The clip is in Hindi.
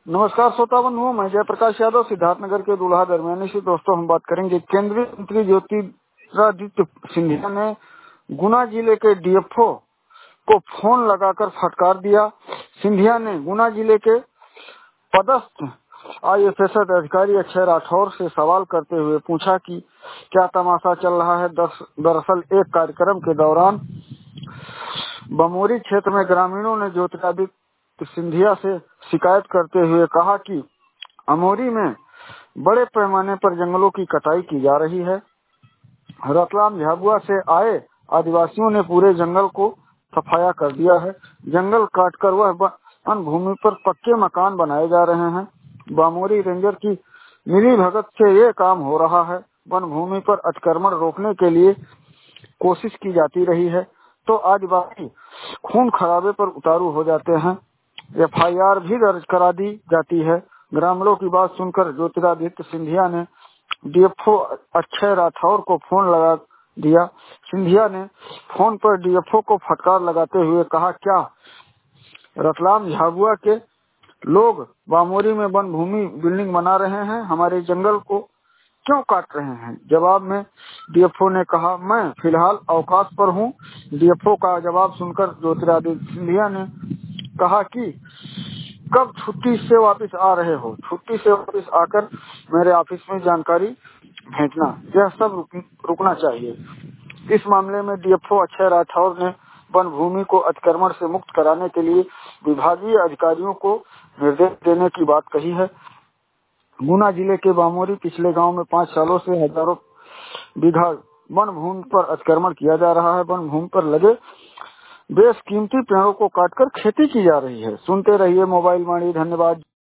नमस्कार श्रोता बंधुओं, मैं जयप्रकाश यादव सिद्धार्थनगर के दूल्हा दरमियानी से। दोस्तों, हम बात करेंगे केंद्रीय मंत्री ज्योतिरादित्य सिंधिया ने गुना जिले के डीएफओ को फोन लगाकर फटकार दिया। सिंधिया ने गुना जिले के पदस्थ आईएफएस अधिकारी अक्षय राठौर से सवाल करते हुए पूछा कि क्या तमाशा चल रहा है। दरअसल एक कार्यक्रम के दौरान बमोरी क्षेत्र में ग्रामीणों ने ज्योतिरादित्य सिंधिया से शिकायत करते हुए कहा कि अमोरी में बड़े पैमाने पर जंगलों की कटाई की जा रही है। रतलाम झाबुआ से आए आदिवासियों ने पूरे जंगल को सफाया कर दिया है। जंगल काटकर वह वन भूमि पर पक्के मकान बनाए जा रहे हैं। बामोरी रेंजर की मिली भगत से ये काम हो रहा है। वन भूमि पर अतिक्रमण रोकने के लिए कोशिश की जाती रही है तो आदिवासी खून खराबे पर उतारू हो जाते हैं। एफआईआर भी दर्ज करा दी जाती है। ग्रामीणों की बात सुनकर ज्योतिरादित्य सिंधिया ने डीएफओ अक्षय राठौर को फोन लगा दिया। सिंधिया ने फोन पर डीएफओ को फटकार लगाते हुए कहा, क्या रतलाम झाबुआ के लोग बामोरी में वन भूमि बिल्डिंग बना रहे हैं, हमारे जंगल को क्यों काट रहे हैं। जवाब में डीएफओ ने कहा, मैं फिलहाल अवकाश पर हूं। डीएफओ का जवाब सुनकर ज्योतिरादित्य सिंधिया ने कहा कि कब छुट्टी से वापस आ रहे हो। छुट्टी से वापस आकर मेरे ऑफिस में जानकारी भेजना। यह सब रुकना चाहिए। इस मामले में डीएफओ अक्षय राठौर ने वन भूमि को अतिक्रमण से मुक्त कराने के लिए विभागीय अधिकारियों को निर्देश देने की बात कही है। गुना जिले के बामोरी पिछले गांव में 5 सालों से हजारों बीघा वन भूमि पर अतिक्रमण किया जा रहा है। वन भूमि पर लगे बेशकीमती पेड़ों को काटकर खेती की जा रही है। सुनते रहिए मोबाइल वाणी। धन्यवाद।